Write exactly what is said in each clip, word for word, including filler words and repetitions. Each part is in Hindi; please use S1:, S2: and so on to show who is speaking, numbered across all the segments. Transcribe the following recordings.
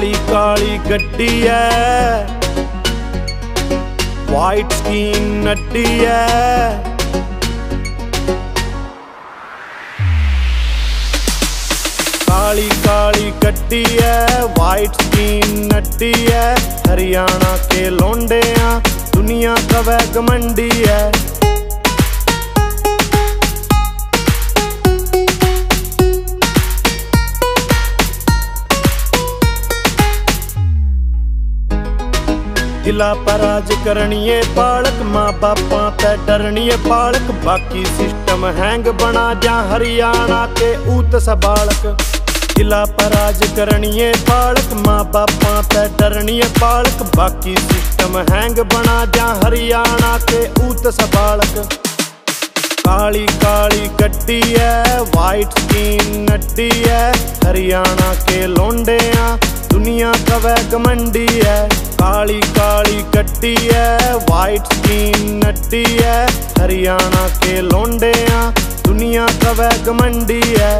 S1: काली काली गड्डी है, वाइट स्कीन नड्डी है। काली काली गड्डी है, वाइट स्कीन नड्डी है। हरियाणा के लौंडे आ, दुनिया का वह घमंडी है। दिला पर राज करनिए बालक, माँ बापा ते डरनिए बालक। बाकी सिस्टम हैंग बना जा हरियाणा के ऊत सा बालक। दिला पर राज करनिए बालक, माँ बापा ते डरनिए बालक। बाकी सिस्टम हैंग बना जा हरियाणा के ऊत सा बालक। काली काली गड्डी है, वाइट स्कीन नड्डी है। हरियाणा के लौंडे आ, दुनिया का वह घमंडी है। काली काली गड्डी है, वाइट स्कीन नड्डी है। हरियाणा के लौंडे आ, दुनिया का वह घमंडी है।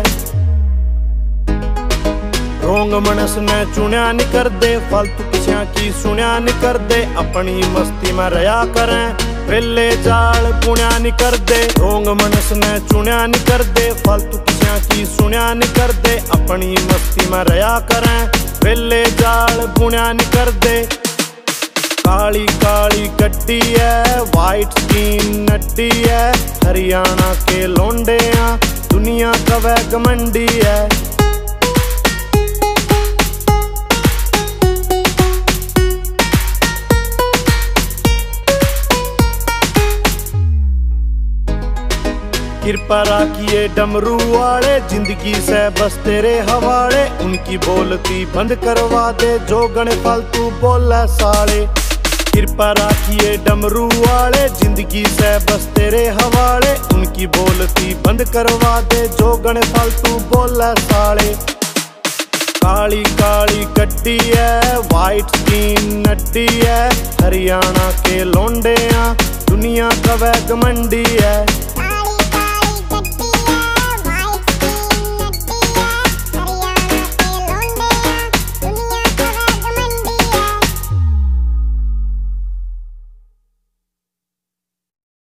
S1: रोंग मनस ने चुनिया नहीं कर दे, फालतू किसिया की सुनिया नहीं कर दे। अपनी मस्ती में रहा करें, वेले जाल बुनिया नहीं कर दे। रोंग मनस ने चुनिया नहीं कर दे, फालतू किसिया की सुनिया नहीं कर दे। अपनी मस्ती में रहा करें, वेले जाल बुनिया नहीं कर दे। काली काली गड्डी है, वाइट स्कीन नड्डी है। हरियाणा के लौंडे आ, दुनिया का वह घमंडी है। कृपा राखिए डमरू वाले, जिंदगी से बस तेरे हवाले। उनकी बोलती बंद करवा दे, जो गणे फालतू बोले साले। कृपा राखिए डमरू वाले, जिंदगी से बस तेरे हवाले। उनकी बोलती बंद करवा दे, जो गणे फालतू बोले साले। काली काली गड्डी है, वाइट स्कीन नड्डी है। हरियाणा के लौंडे आ, दुनिया का वह घमंडी है।